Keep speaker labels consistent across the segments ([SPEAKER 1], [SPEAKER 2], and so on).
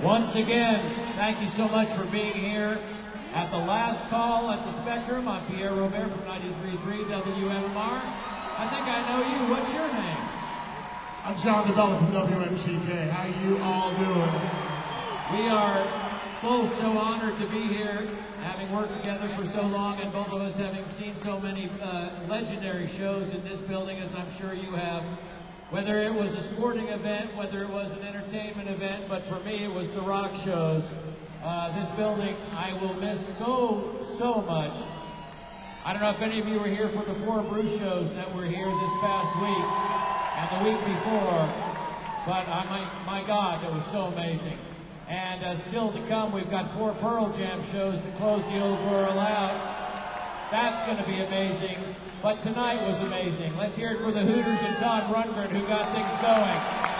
[SPEAKER 1] Once again, thank you so much for being here at the last call at the Spectrum. I'm Pierre Robert from 93.3 WMMR. I think I know you. What's your name?
[SPEAKER 2] I'm John DeBella from WMGK. How you all doing?
[SPEAKER 1] We are both so honored to be here, having worked together for so long, and both of us having seen so many legendary shows in this building, as I'm sure you have. Whether it was a sporting event, whether it was an entertainment event, but for me it was the rock shows. This building I will miss so much. I don't know if any of you were here for the 4 Bruce shows that were here this past week and the week before, but my God, it was so amazing. And still to come, we've got 4 Pearl Jam shows to close the old world out. That's going to be amazing. But tonight was amazing. Let's hear it for the Hooters and Todd Rundgren, who got things going.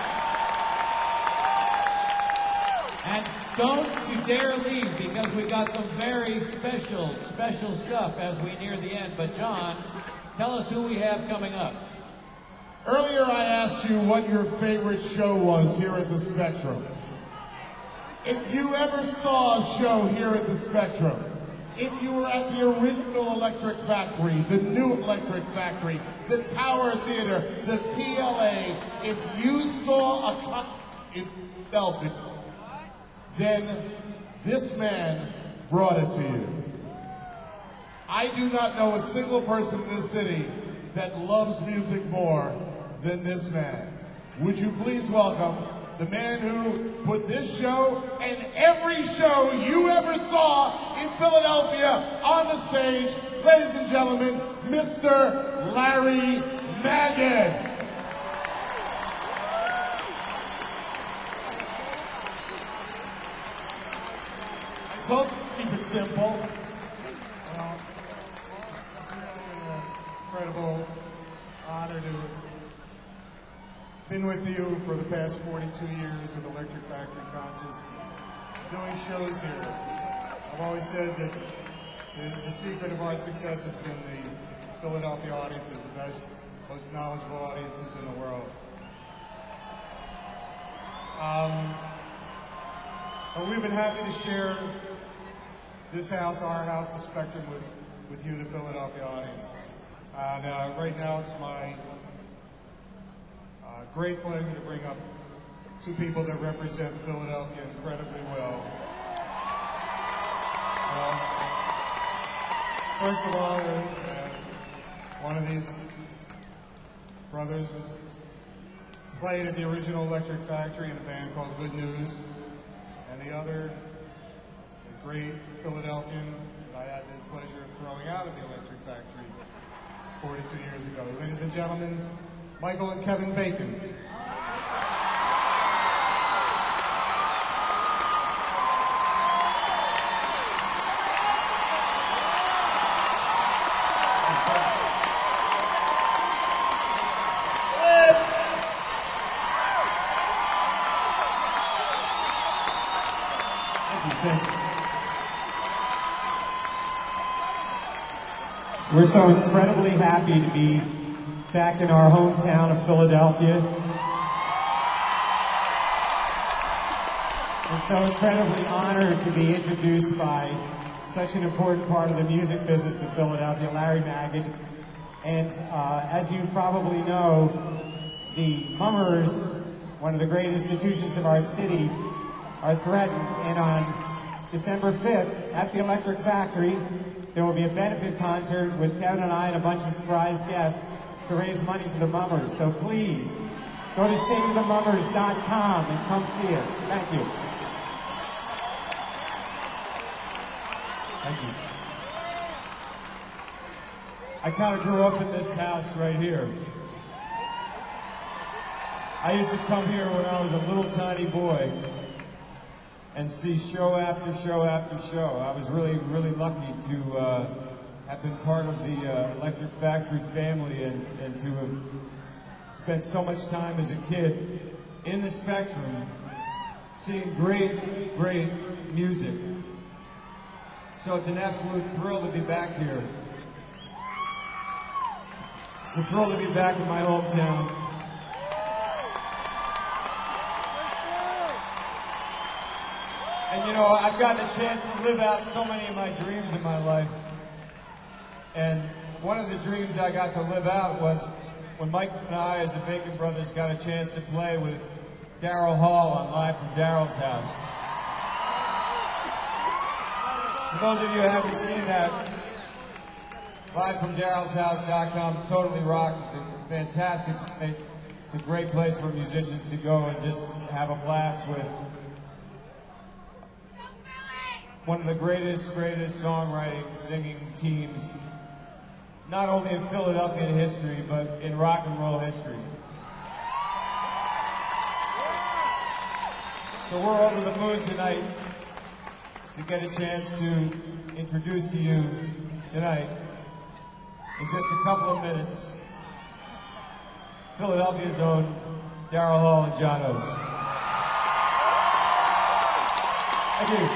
[SPEAKER 1] And don't you dare leave, because we've got some very special stuff as we near the end. But John, tell us who we have coming up.
[SPEAKER 2] Earlier I asked you what your favorite show was here at the Spectrum. If you ever saw a show here at the Spectrum, if you were at the original Electric Factory, the new Electric Factory, the Tower Theater, the TLA, if you saw a concert in Philadelphia, then this man brought it to you. I do not know a single person in this city that loves music more than this man. Would you please welcome the man who put this show and every show you ever saw in Philadelphia on the stage, ladies and gentlemen, Mr. Larry Magid. So keep it simple. It's really an incredible honor to have been with you for the past 42 years with Electric Factory concerts, doing shows here. I've always said that the secret of our success has been the Philadelphia audience is the best, most knowledgeable audiences in the world. But we've been happy to share this house, our house, the Spectrum, with you, the Philadelphia audience. And right now it's my great pleasure to bring up 2 people that represent Philadelphia incredibly well. First of all, one of these brothers was played at the original Electric Factory in a band called Good News, and the other, a great Philadelphian that I had the pleasure of throwing out of the Electric Factory 42 years ago. Ladies and gentlemen, Michael and Kevin Bacon.
[SPEAKER 3] We're so incredibly happy to be back in our hometown of Philadelphia. And so incredibly honored to be introduced by such an important part of the music business of Philadelphia, Larry Magid. And as you probably know, the Mummers, one of the great institutions of our city, are threatened. And on December 5th at the Electric Factory, there will be a benefit concert with Kevin and I and a bunch of surprise guests to raise money for the Mummers. So please, go to SaveTheMummers.com and come see us. Thank you.
[SPEAKER 4] Thank you. I kind of grew up in this house right here. I used to come here when I was a little tiny boy and see show after show after show. I was really lucky to have been part of the Electric Factory family and to have spent so much time as a kid in the Spectrum seeing great music. So it's an absolute thrill to be back here. It's a thrill to be back in my hometown. And you know, I've gotten a chance to live out so many of my dreams in my life. And one of the dreams I got to live out was when Mike and I, as the Bacon Brothers, got a chance to play with Daryl Hall on Live from Daryl's House. For those of you who haven't seen that, livefromdarylshouse.com totally rocks. It's a fantastic site. It's a great place for musicians to go and just have a blast with one of the greatest songwriting, singing teams, not only in Philadelphia history, but in rock and roll history. So we're over the moon tonight to get a chance to introduce to you tonight, in just a couple of minutes, Philadelphia's own Daryl Hall and John Oates. Thank you.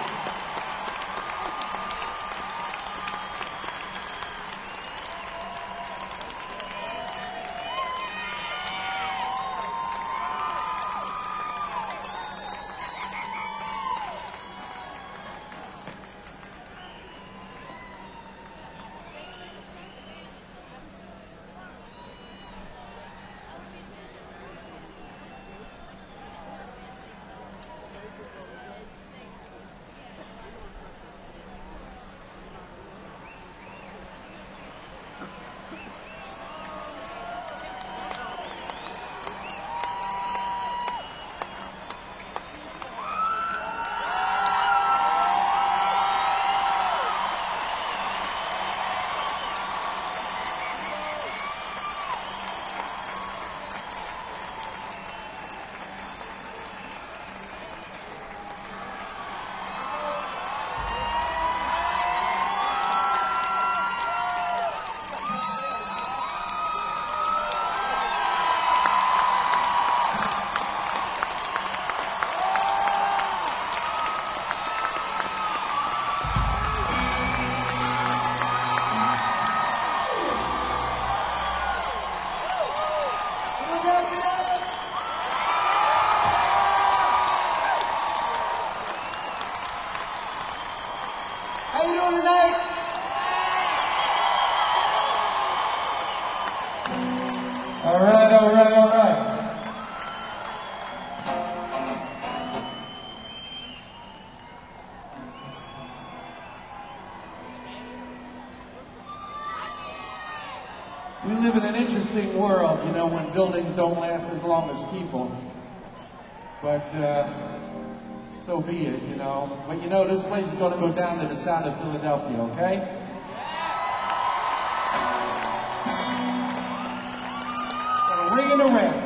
[SPEAKER 5] How you doing tonight? All right, all right, all right. We live in an interesting world, you know, when buildings don't last as long as people. But so be it, you know. But you know, this place is going to go down to the sound of Philadelphia, okay? Gonna ring it around.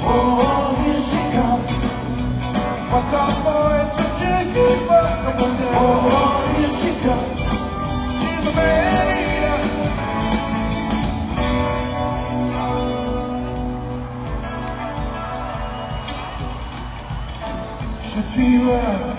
[SPEAKER 5] Oh, here she comes. What's up, boys? So cheeky, but come on down. Oh, here she comes. She's a man eater. Shativa.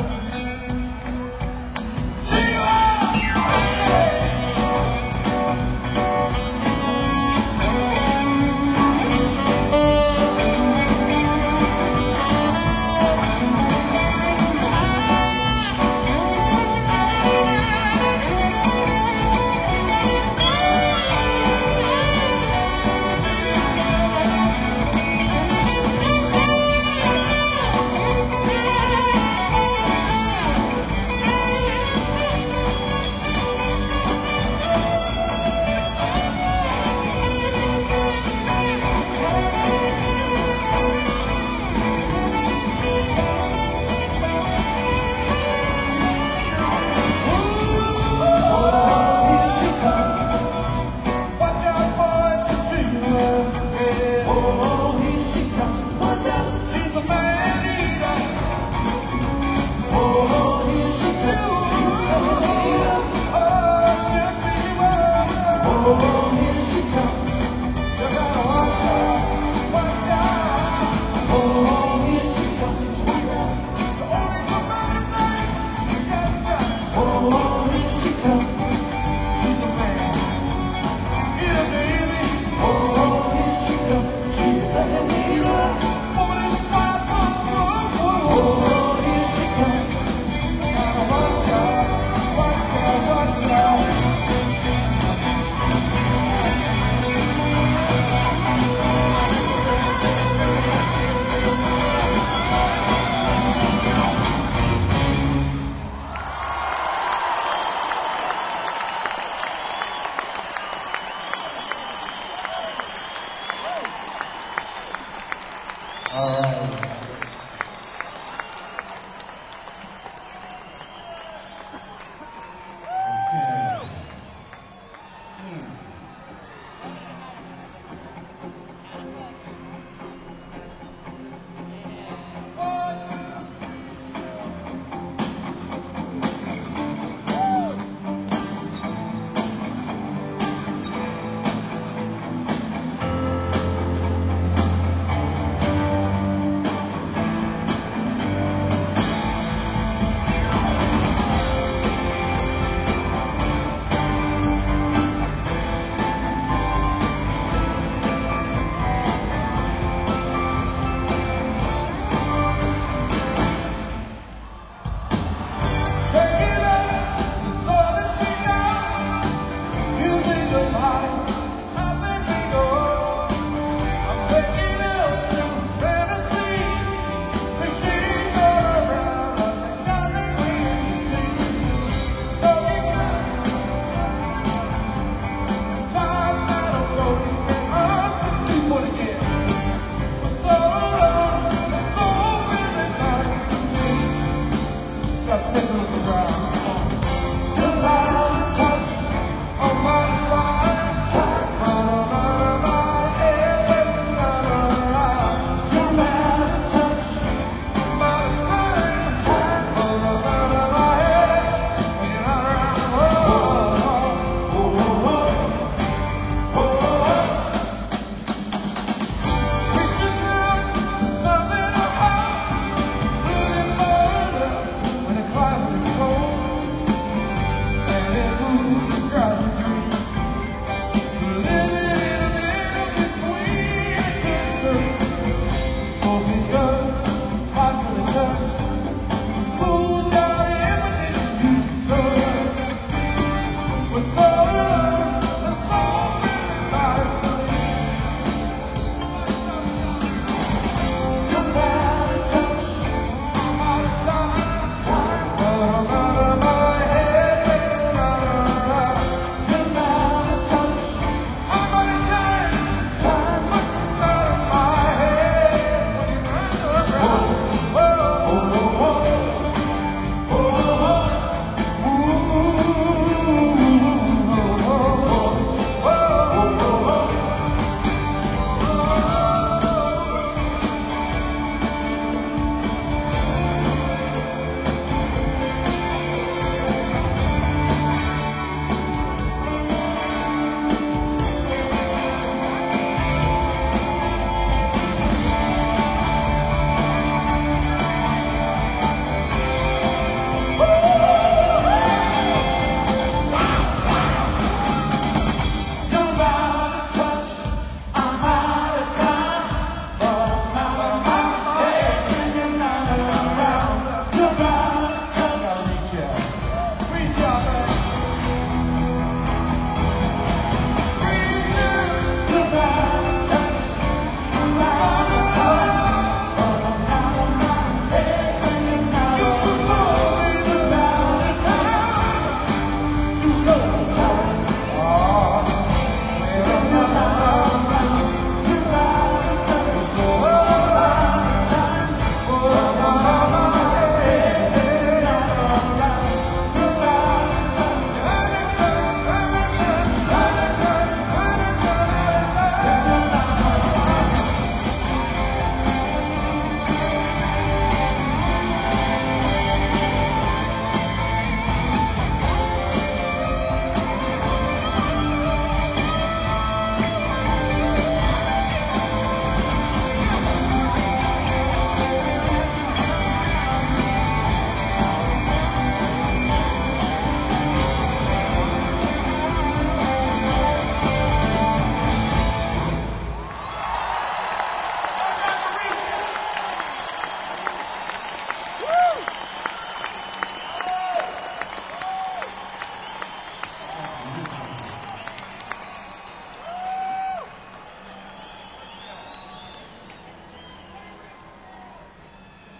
[SPEAKER 5] All right.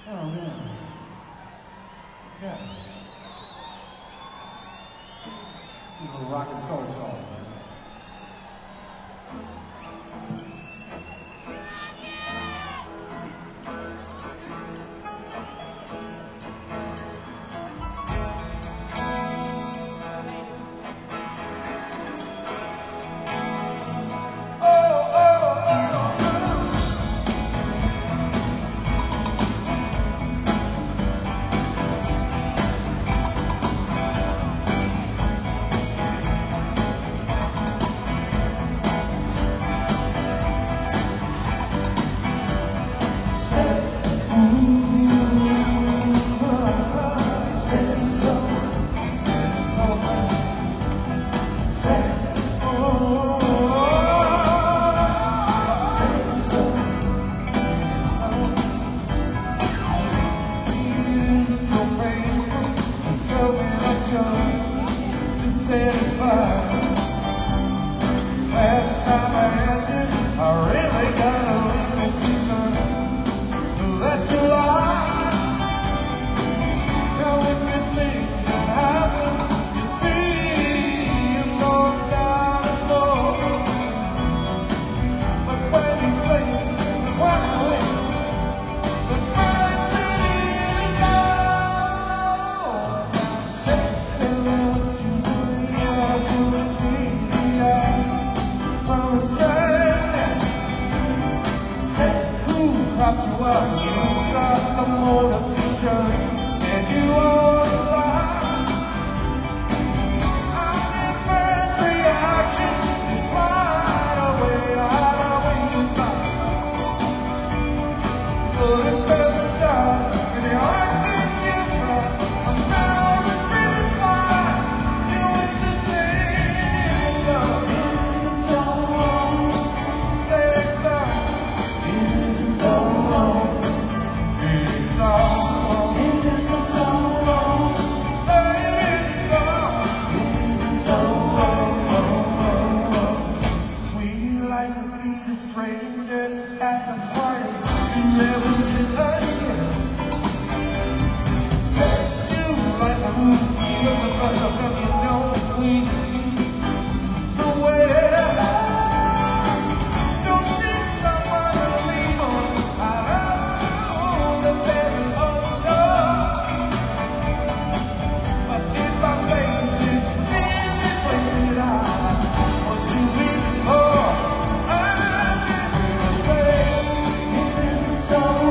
[SPEAKER 4] Oh man. Yeah.
[SPEAKER 5] Little rock and soul song.
[SPEAKER 6] So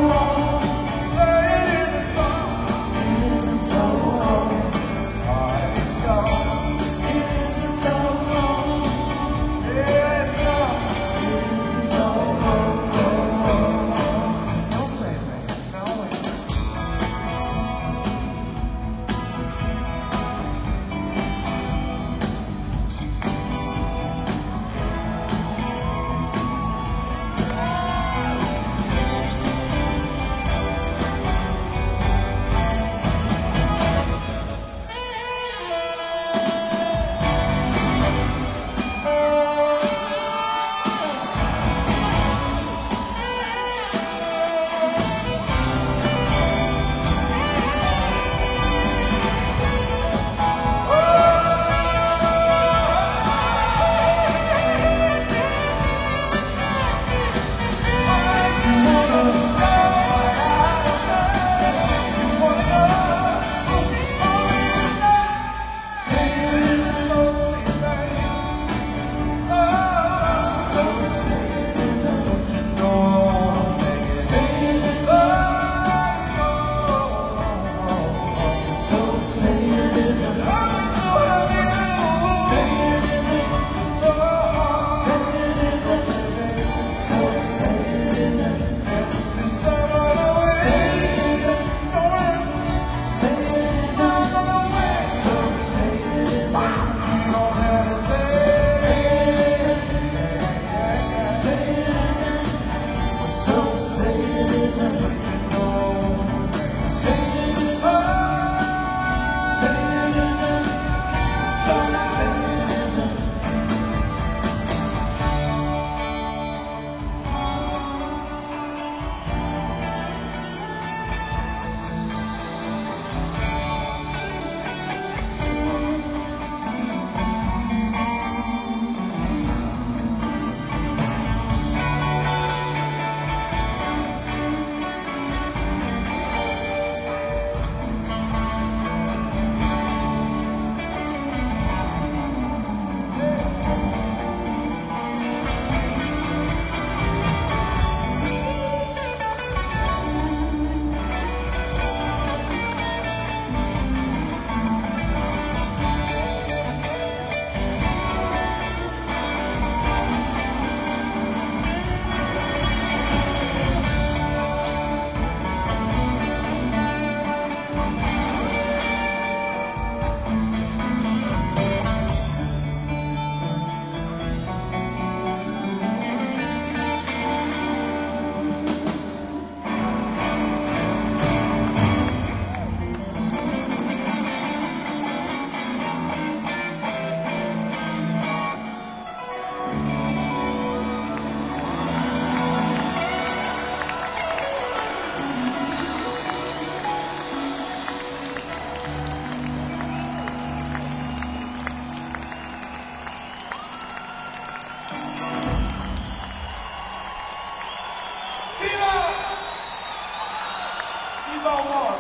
[SPEAKER 6] Bowmore.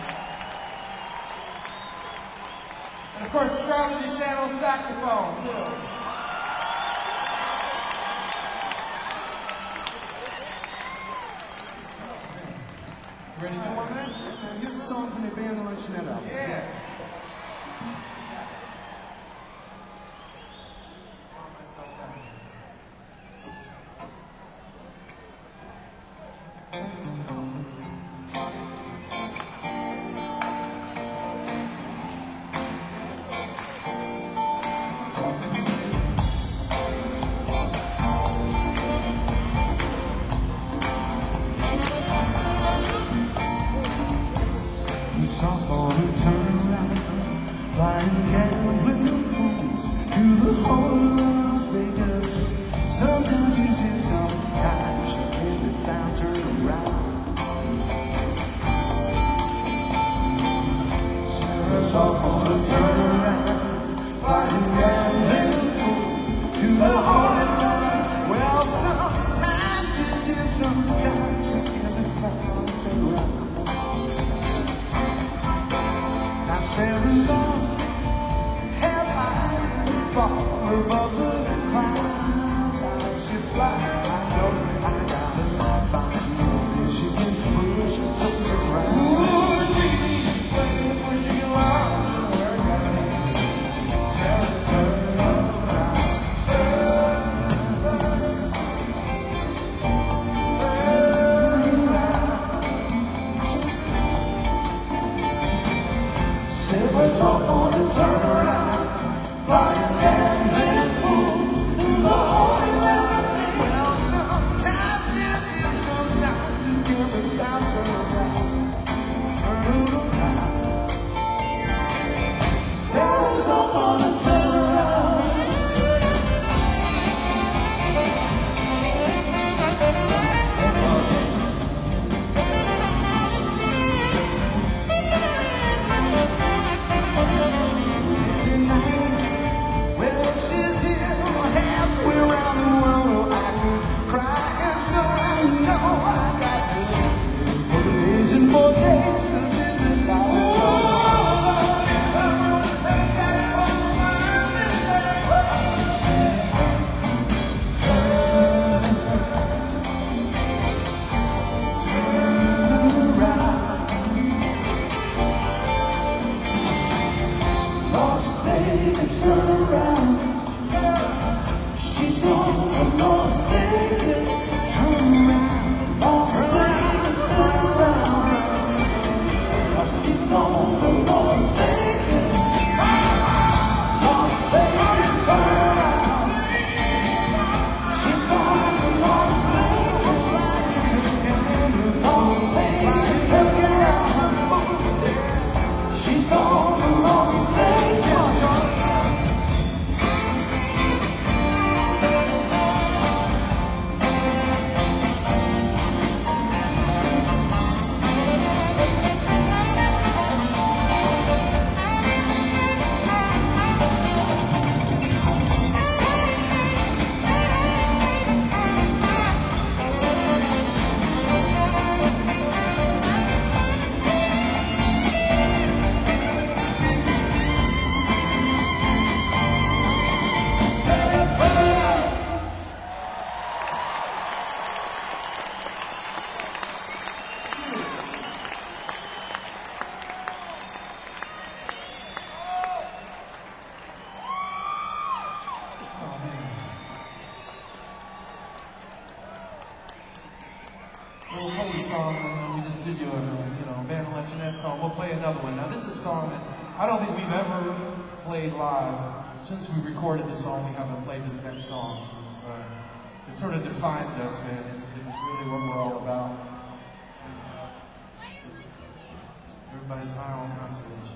[SPEAKER 6] And of course, Charlie DeShano on saxophone, too. Ready to go on that? Here's a song from the band on Chanel album. Yeah.
[SPEAKER 7] Since we recorded this song, we haven't played this next song. It sort of defines us, man. It's really what we're all about. Everybody's high on constellation.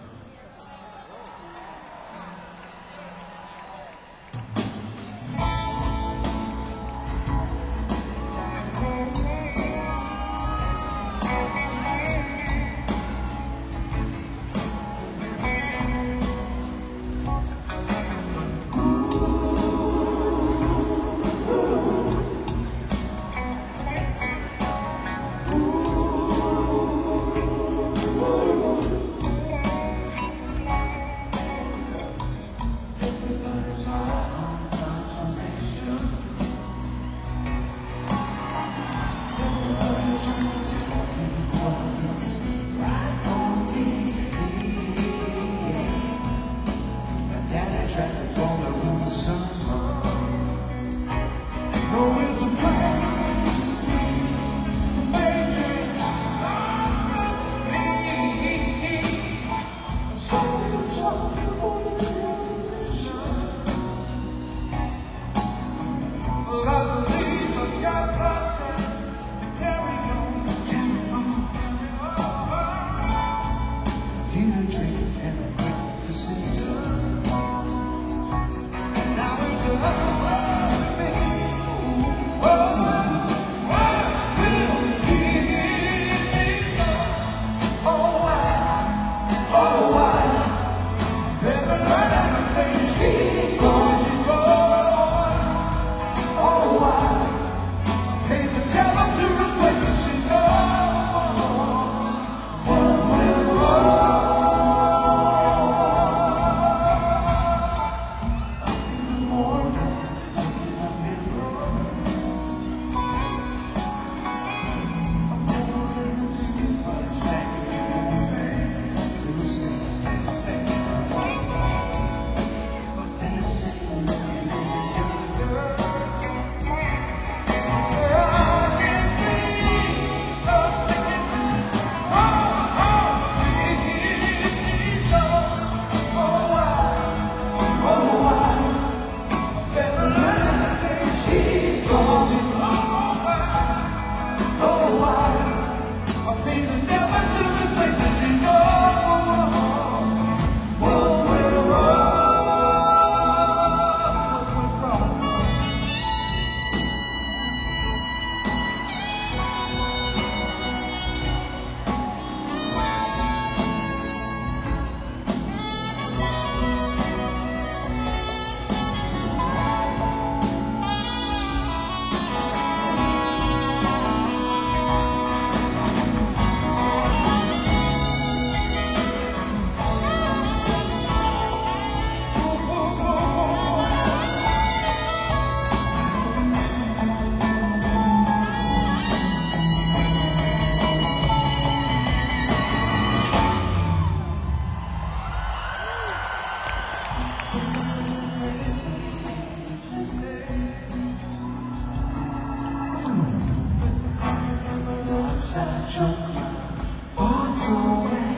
[SPEAKER 8] satchel far away.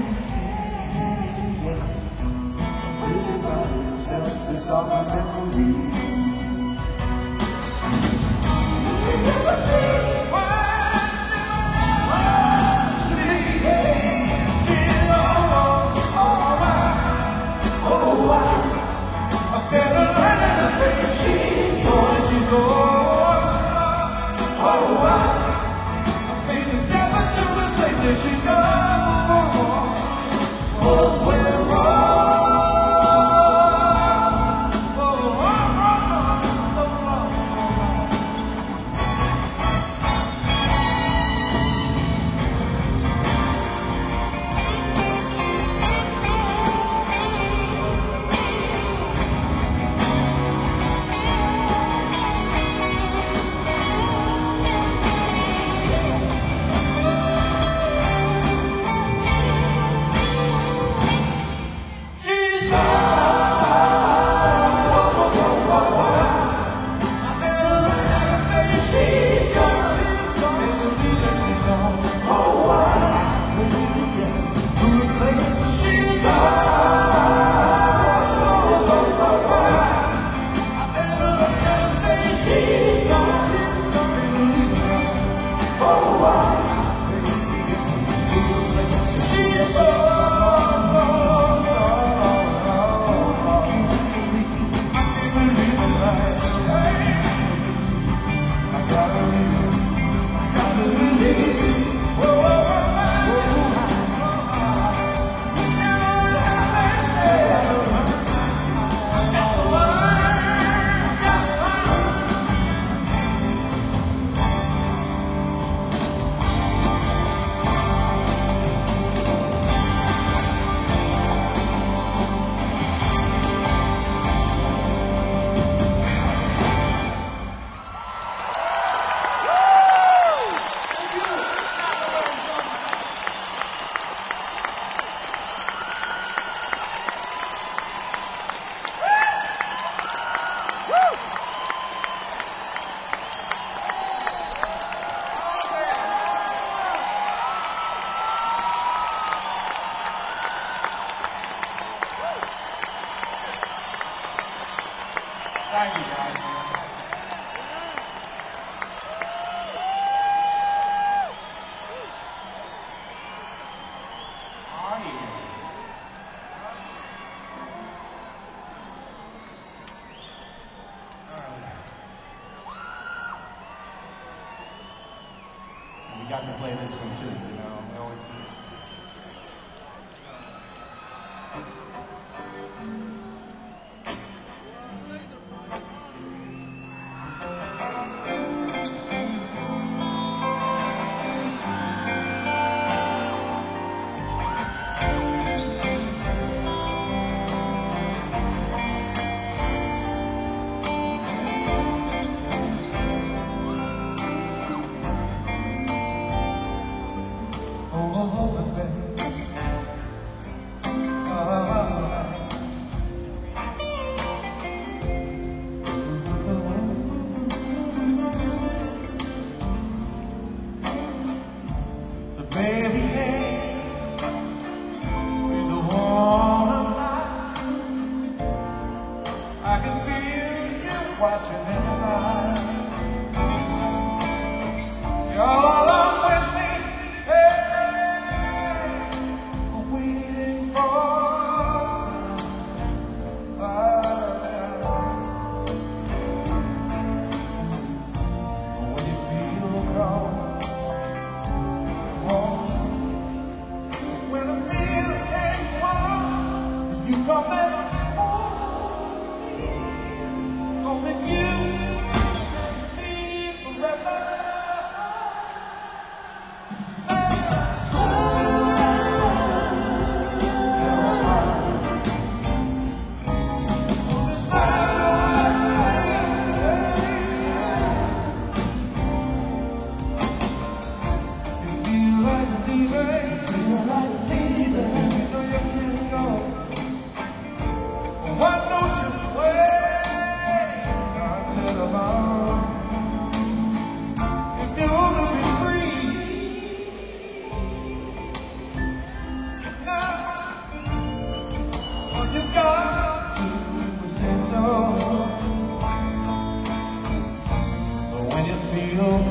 [SPEAKER 8] Really by itself is all my memory.
[SPEAKER 7] Thank you, guys. How are you? We got to play this one too, you know. We always do.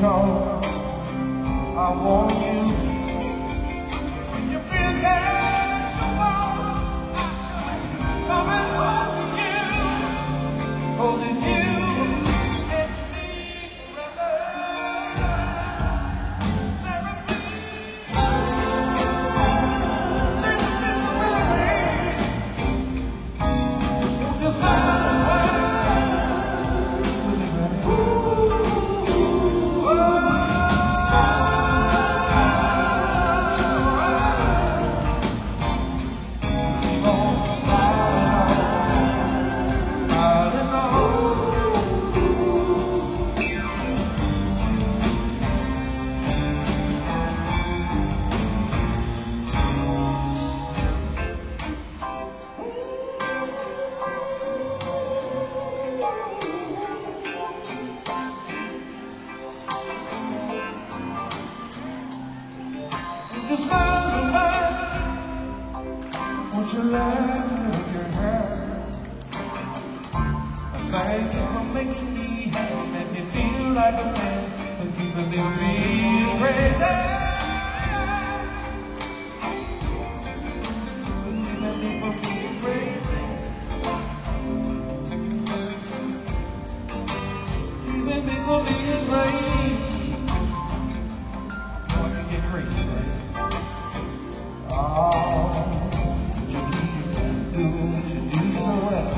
[SPEAKER 6] know I want you. You feel that the world coming home to you, holding you and me forever. Just just won't you let your hair? Thank you for making me happy, make me feel like a man, but keeping me real crazy. Keeping me from being crazy. Keeping me from being crazy. I can get crazy, baby. Oh, you do what you do so well.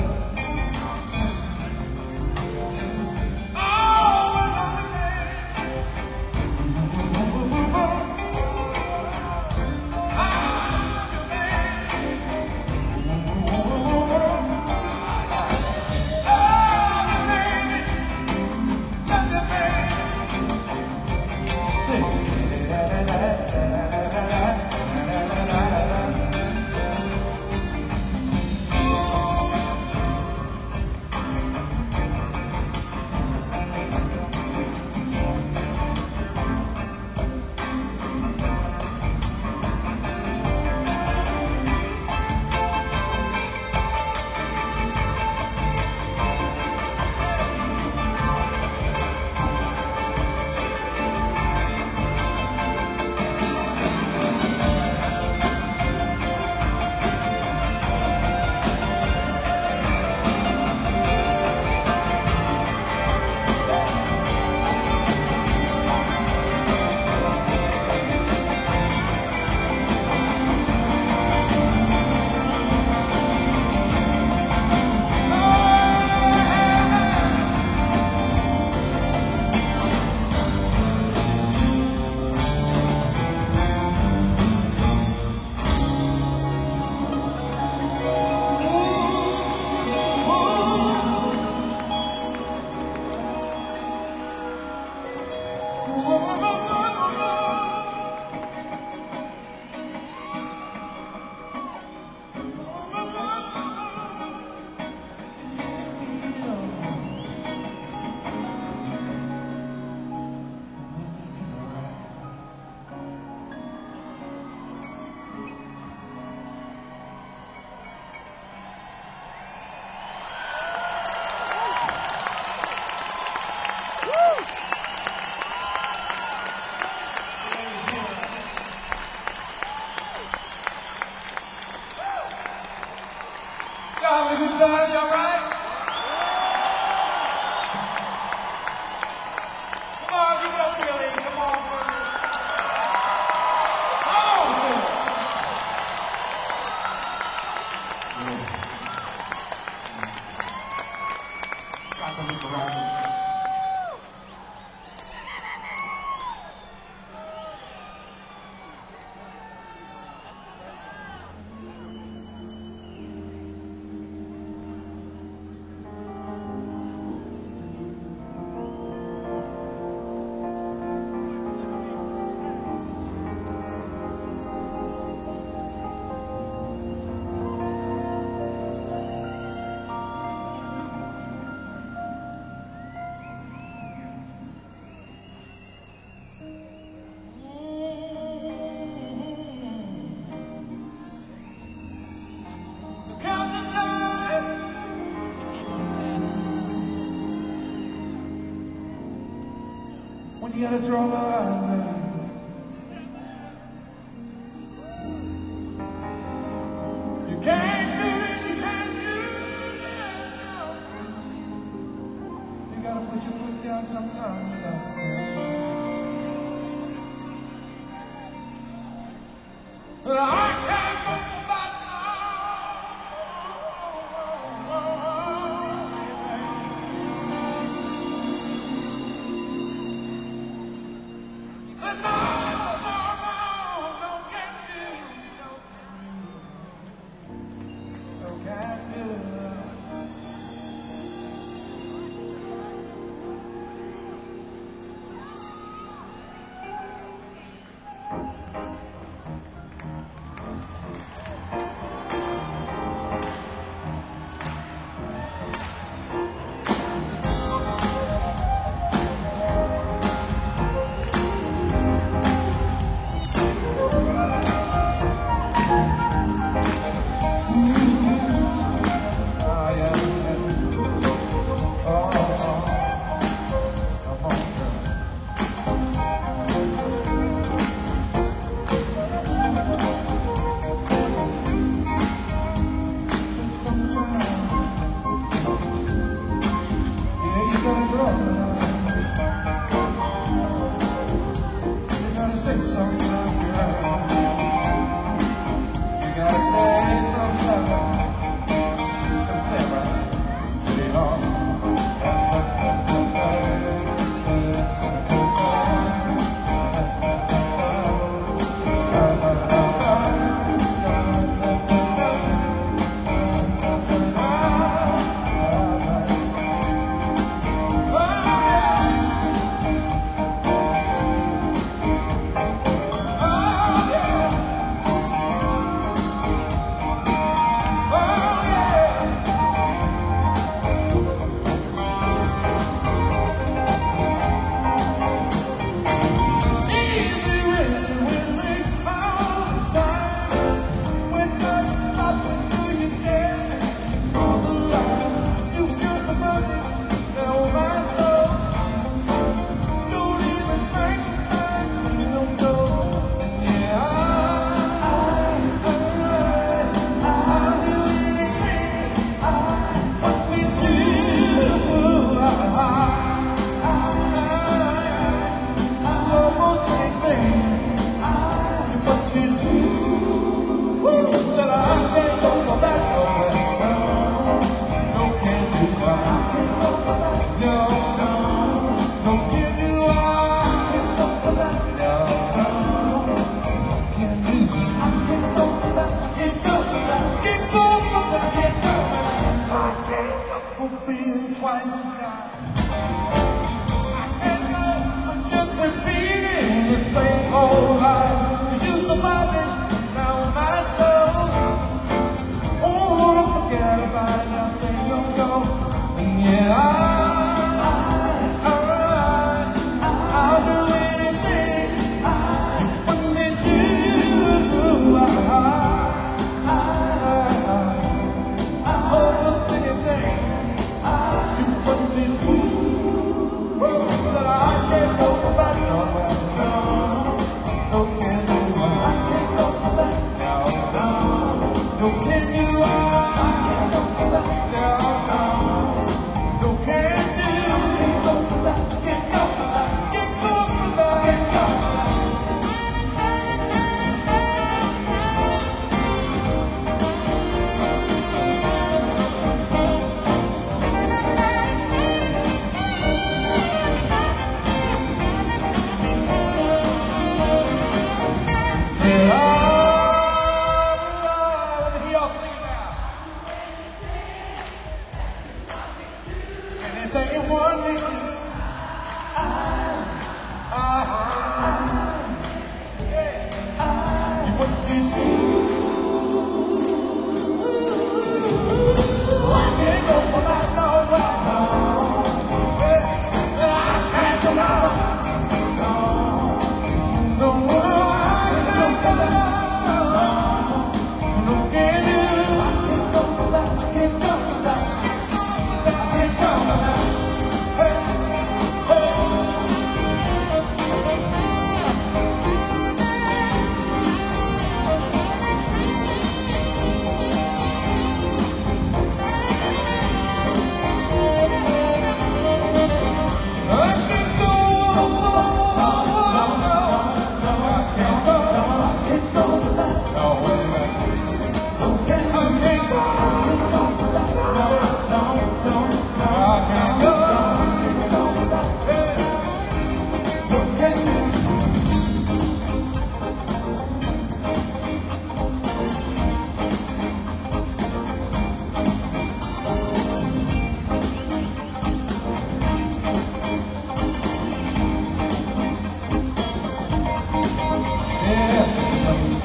[SPEAKER 6] Y'all having a good time? Y'all right? Come on, give it up, Billy. Come on, brother. Stop and look around. You gotta draw the line. You can't do it, you can't do it now. You gotta put your foot down sometime without saying. I can't move back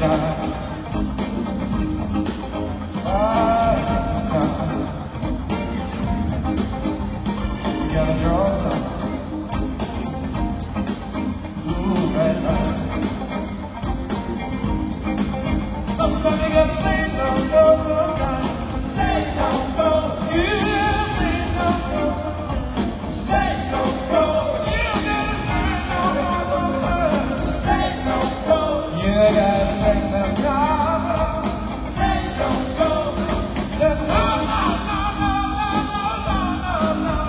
[SPEAKER 7] time. We gotta draw a line. Ooh, right. Sometimes you gotta say don't go, sometimes say don't go. You gotta say don't go, sometimes say don't go. You gotta say don't go, sometimes say don't go. You gotta say don't go, say don't go. Let no, no, no, no, no, no, no,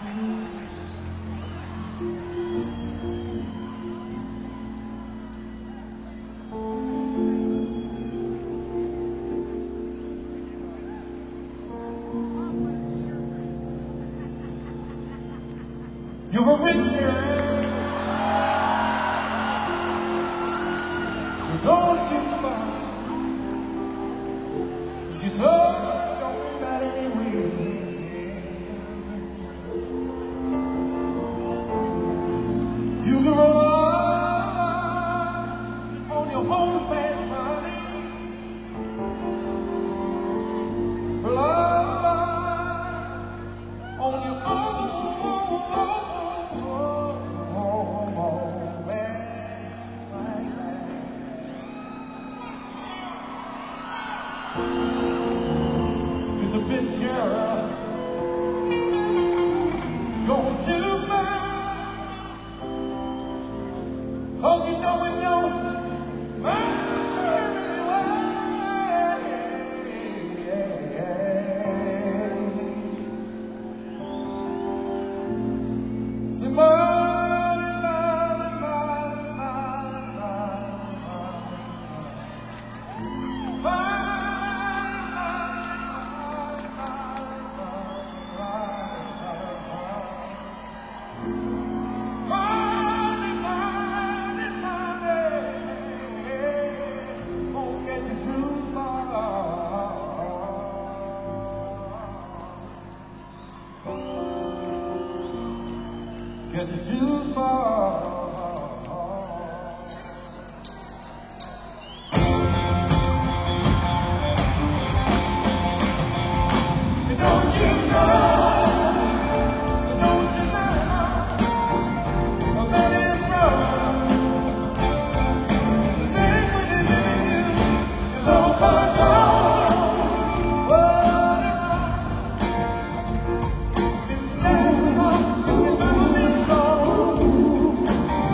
[SPEAKER 6] You're a rich girl. You're going too far. You know it don't matter anyway. You can rely on your own fast money. Rely on your own. The bitch girl is going too far. Oh, you know my anyway. See, get you too far. Don't you know that it's wrong? The thing when you're living you is all far gone. If you never be wrong.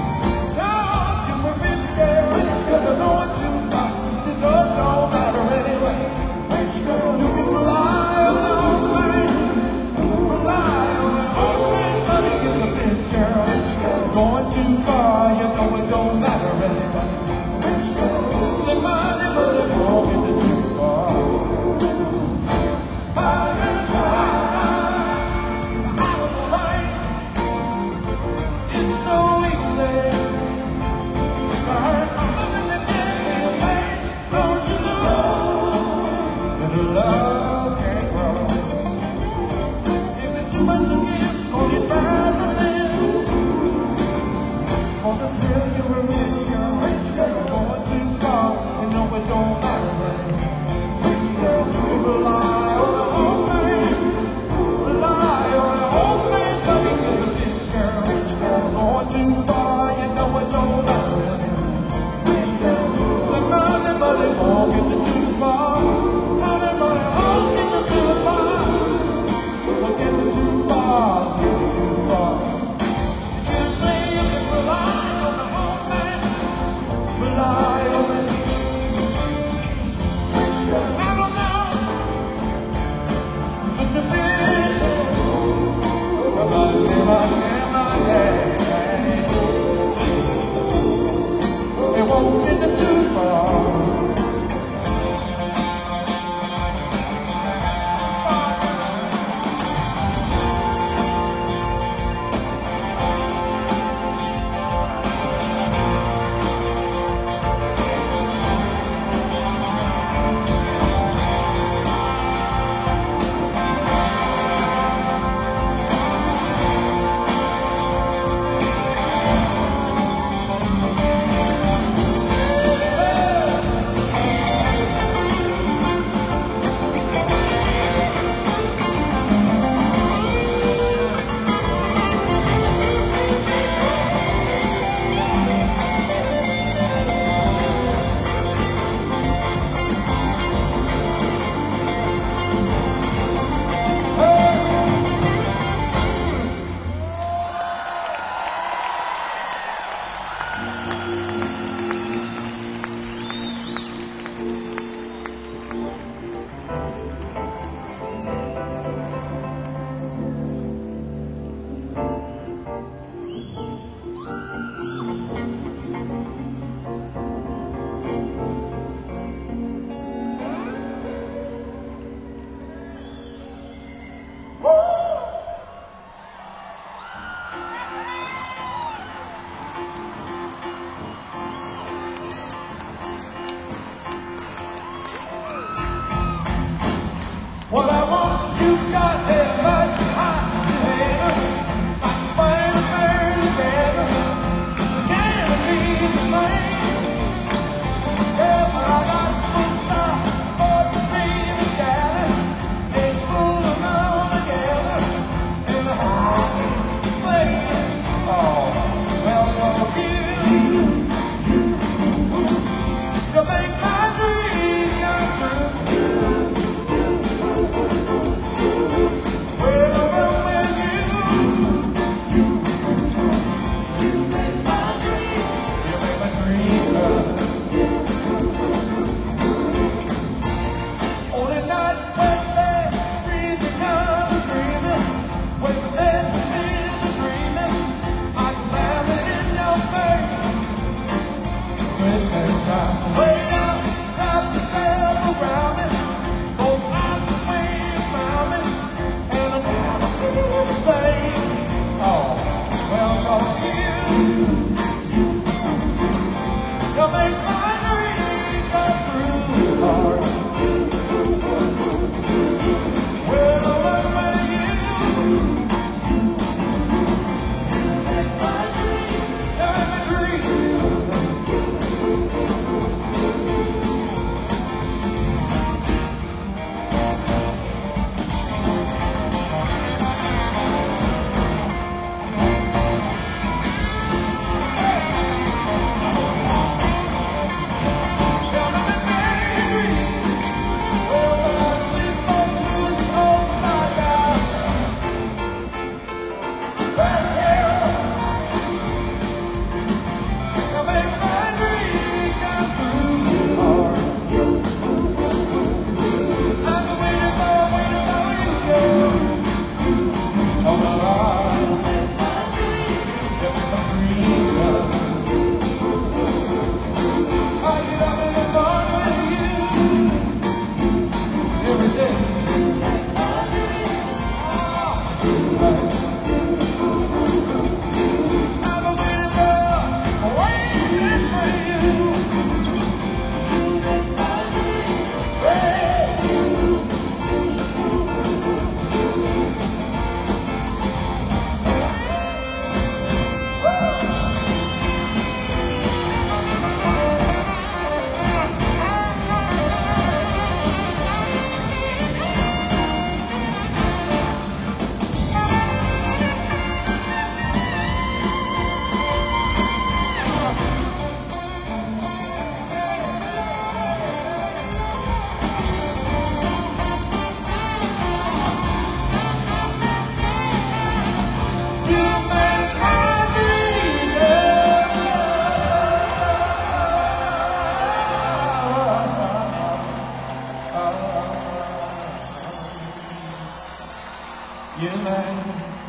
[SPEAKER 6] You man.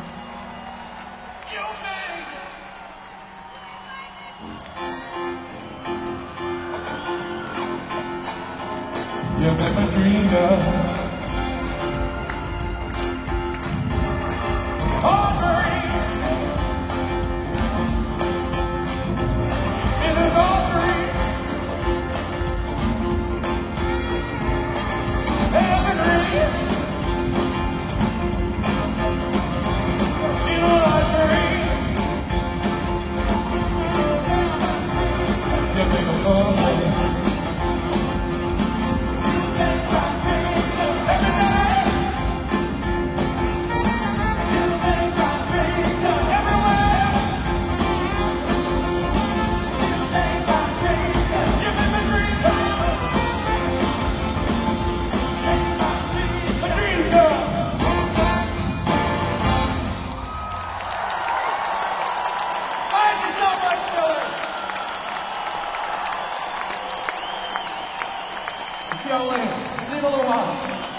[SPEAKER 6] You man. You make me dream of Aubrey. It is Aubrey. Evergreen. You know what I dream. You make a love. See y'all later. See you in a little while.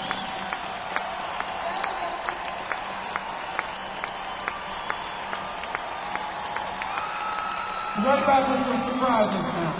[SPEAKER 6] Right back with some surprises now.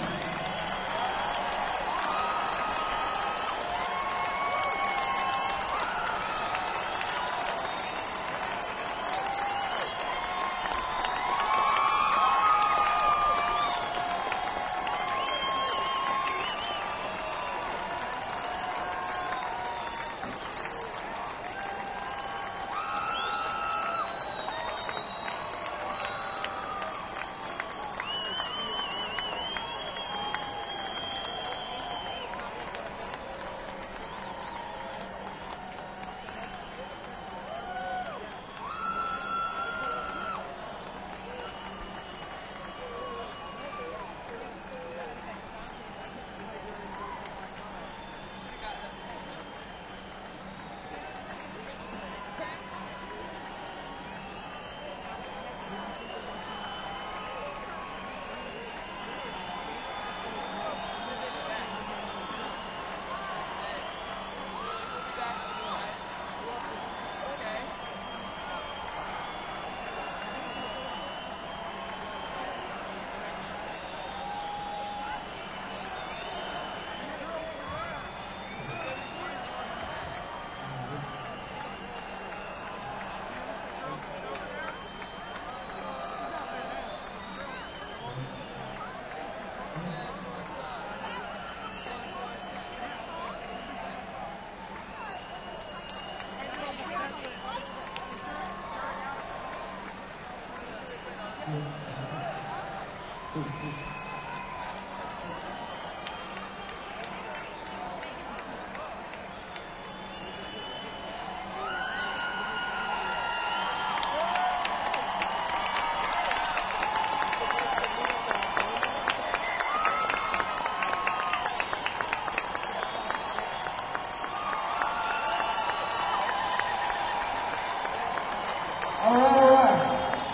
[SPEAKER 6] All right.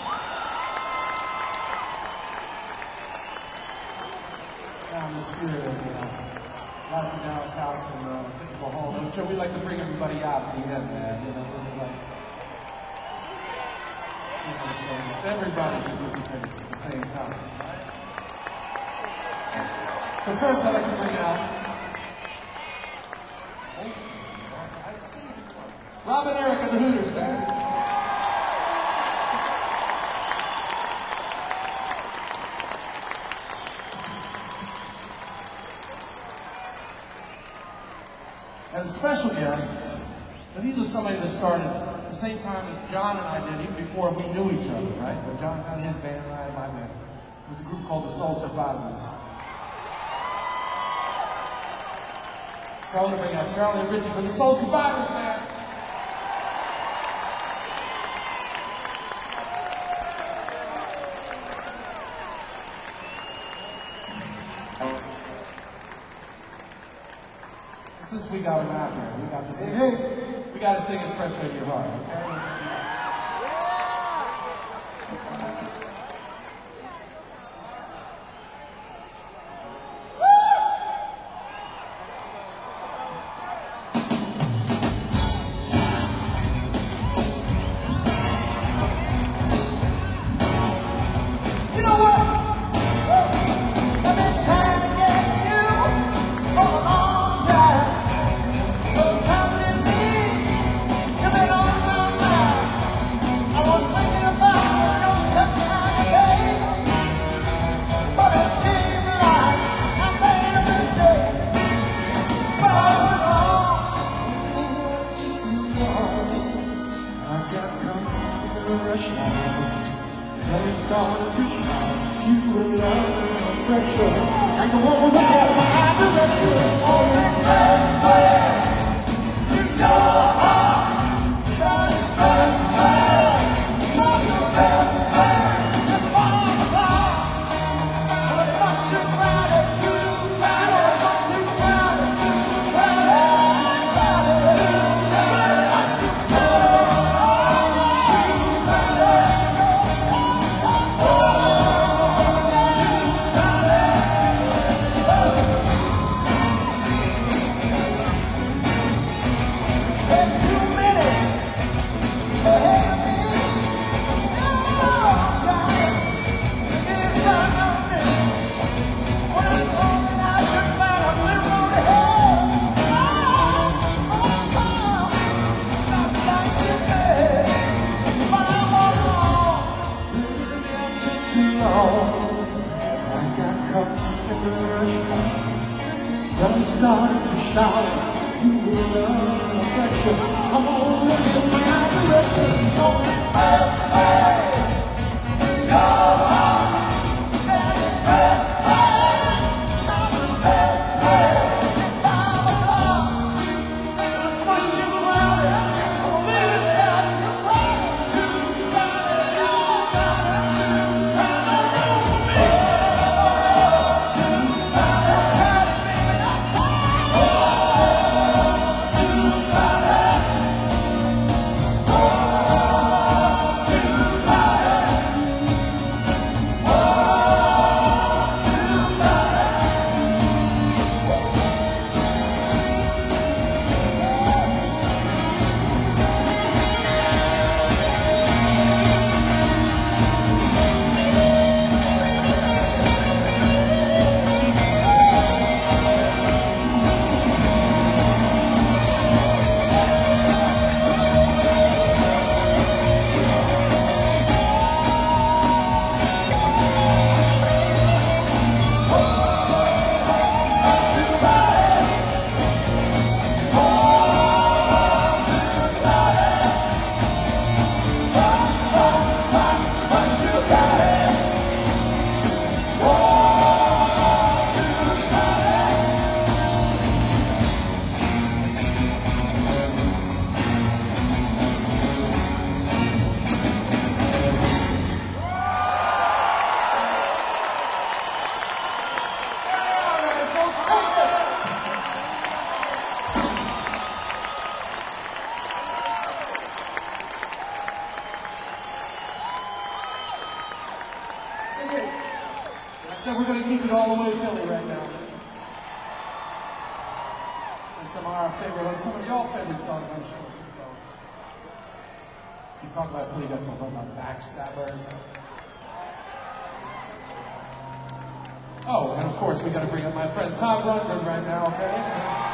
[SPEAKER 6] Now in the spirit of Life in Dallas House and Typical Home, I'm sure we like to bring everybody out at the end, man. You know, this is like, everybody participates at the same time. So first I'd like to bring out Rob and Eric of the Hooters, man. And special guests, and these are somebody that started at the same time as John and I did, even before we knew each other, right? But John had his band and I had my band. It was a group called the Soul Survivors. So I want to bring out Charlie and Richie from the Soul Survivors, man. Since we got him out here, we got to sing. Hey, we got to sing "It's Fresh in Your Heart," okay?
[SPEAKER 8] rush now. Then it started to shout. You were love and affection. And the one with the heart my direction. Always best way to go on. Just best way. Not the best way to fall apart. But it must be better to better. Must be better to better. Then it started to shout. You were love affection. Come on, look in my direction. Always best way to go on. Best way, not the best way to fall apart. It's much too loud. This is best way to better, to better, for me.
[SPEAKER 6] So we're going to keep it all the way Philly right now. And some of our favorite, some of y'all favorite songs, I'm sure. You talk about Philly, you got something about Backstabbers. Oh, and of course we got to bring up my friend Tom Rundgren right now, okay?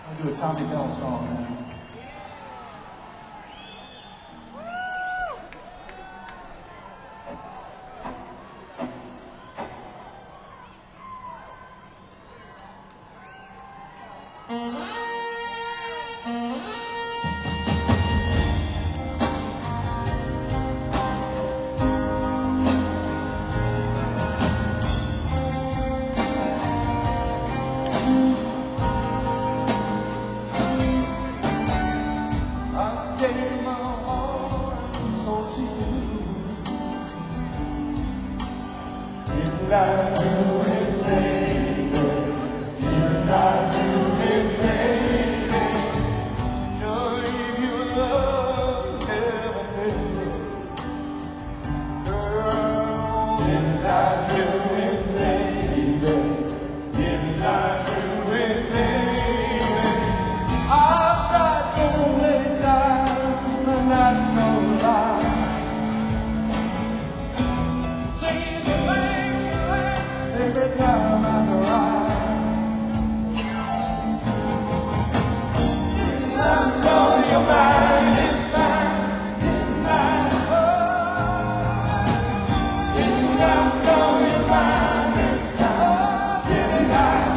[SPEAKER 6] I'll do a Tommy Bell song now. I gave my heart and soul to you. Didn't I do it, baby? Didn't I do it, baby? Gave you love never failed. Girl, didn't I do it, baby? Didn't I do it, baby? I've tried so many times, and that's no lie. See the thing every time I cry. Didn't I blow your mind this time? Didn't I? Oh, didn't I blow your mind this time? Didn't I?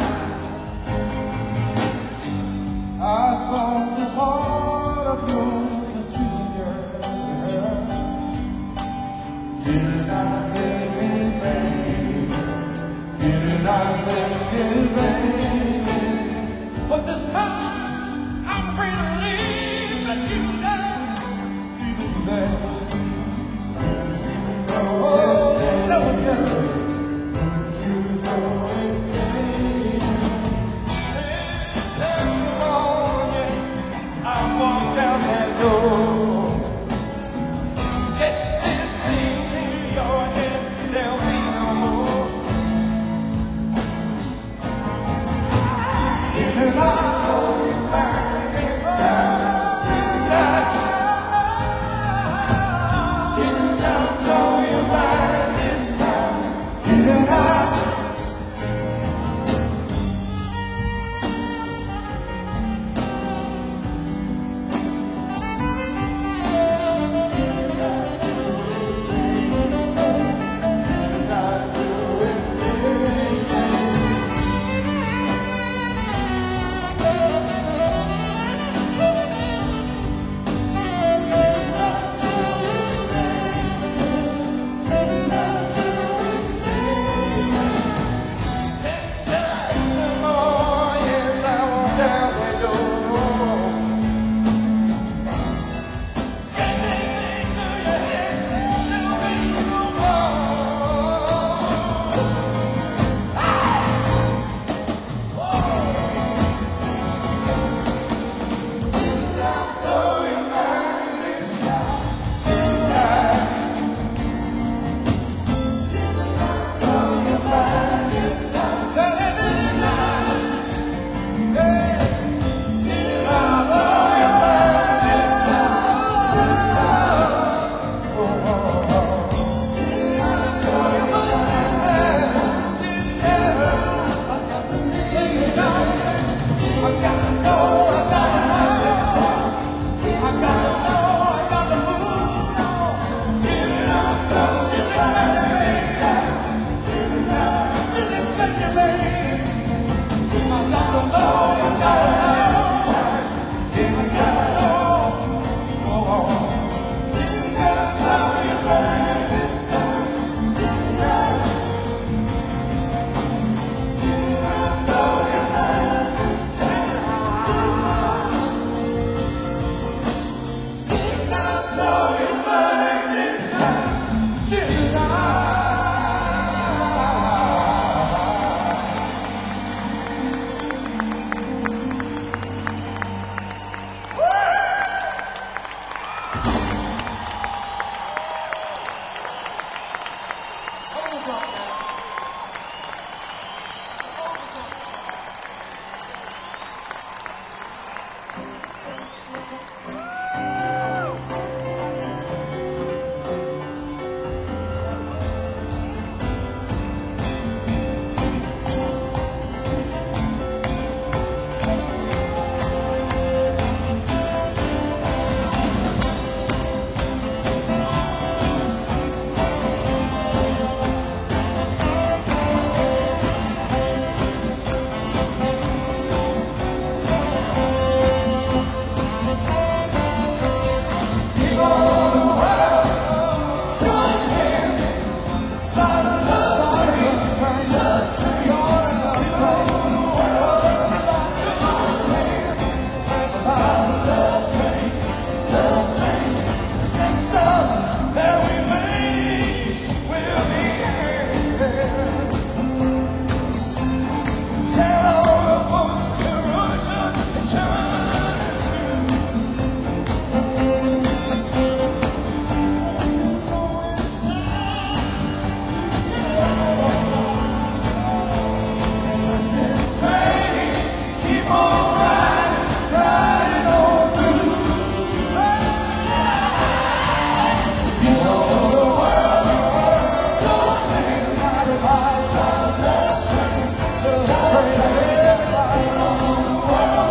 [SPEAKER 6] I thought this heart of yours was true, girl. Didn't I give it, baby? Didn't I give it, baby? But this time, I'm free to leave that you left, even there. Oh, no, girl. You know it, baby. I walked out that door. Get this thing in your head, there'll be no more. Didn't I hold you back this time? Didn't I blow your mind this time? Didn't I?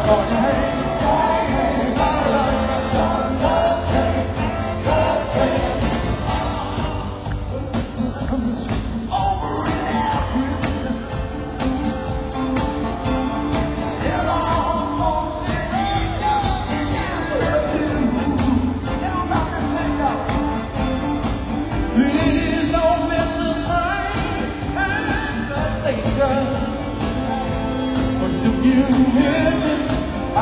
[SPEAKER 7] Please don't miss the train at the station. 'Cause if you miss it,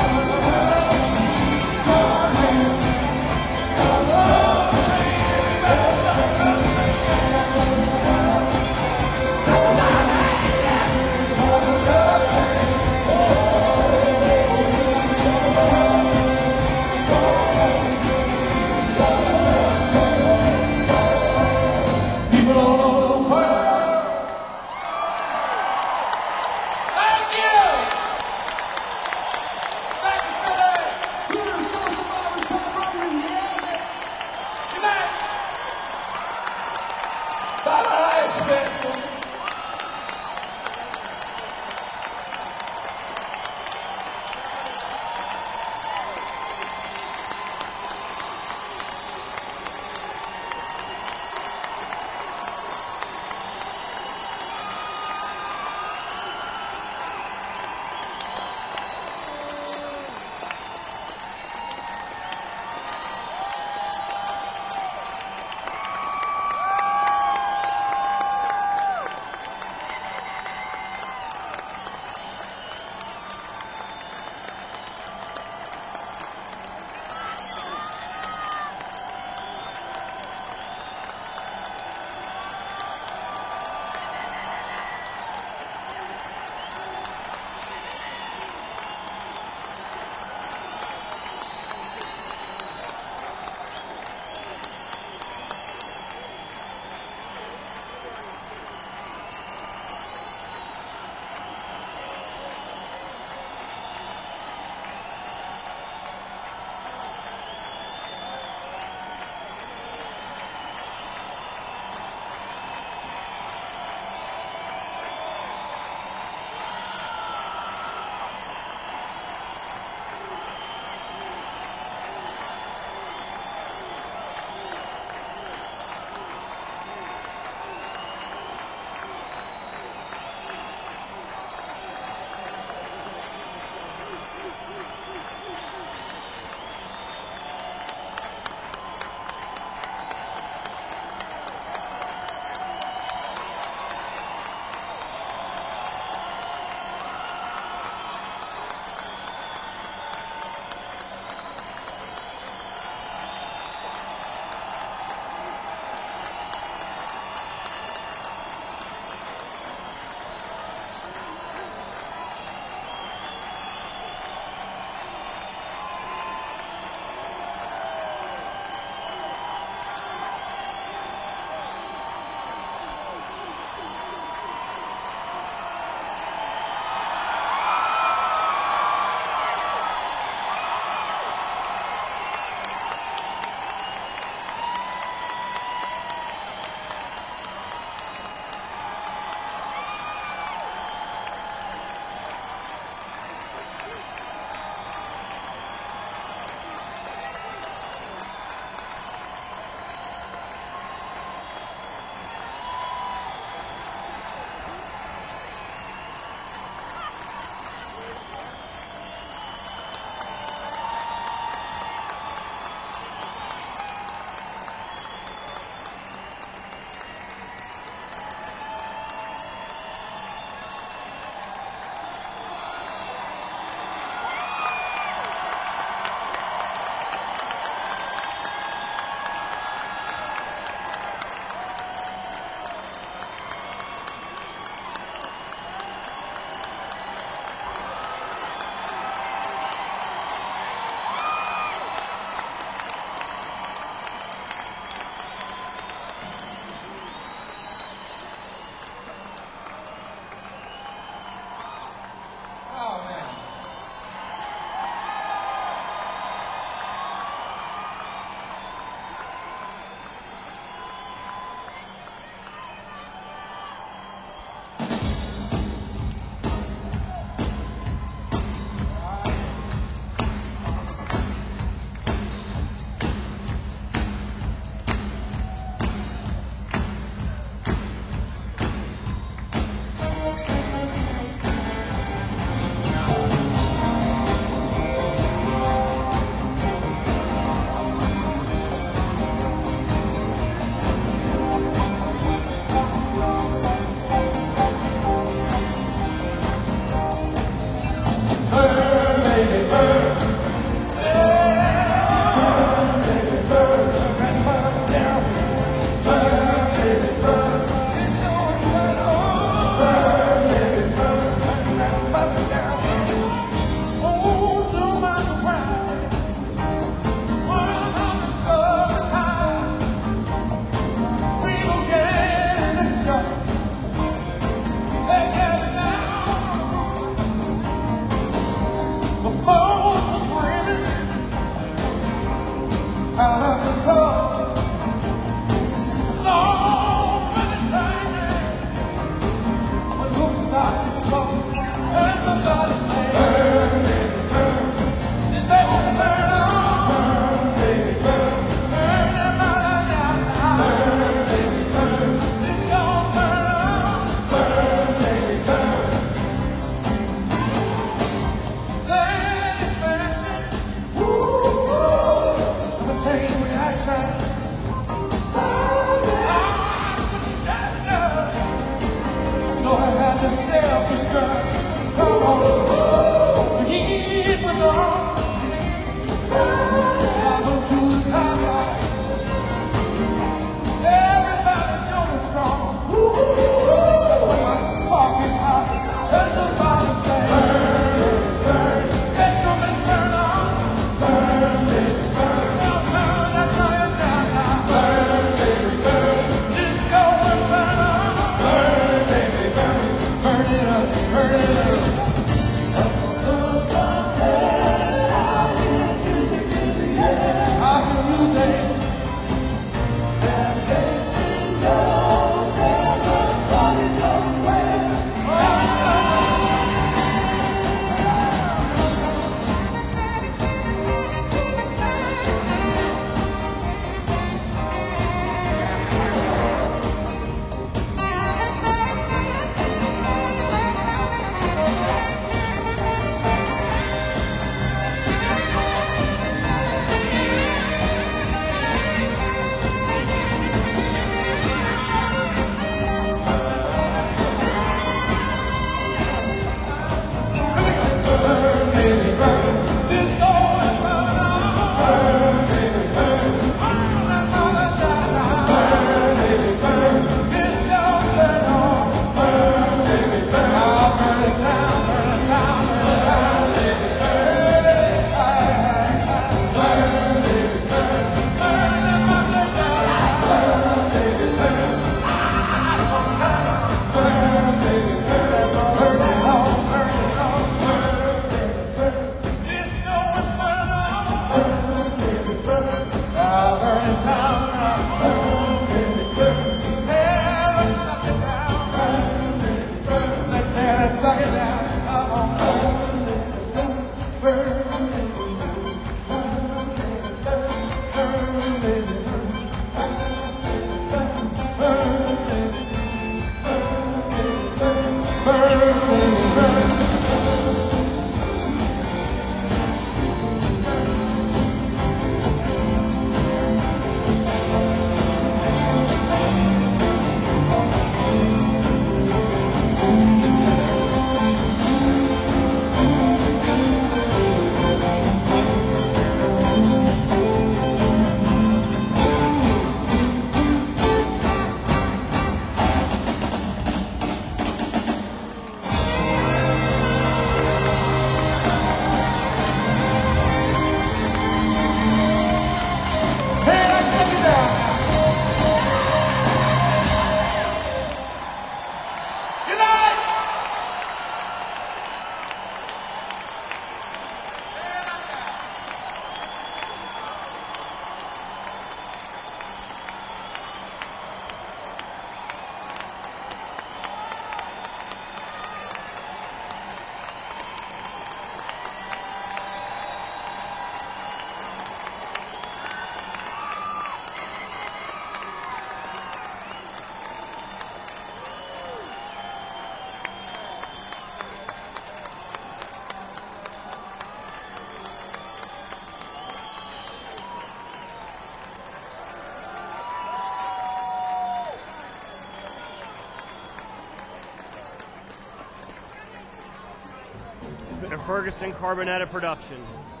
[SPEAKER 9] A Ferguson Carbonetta production.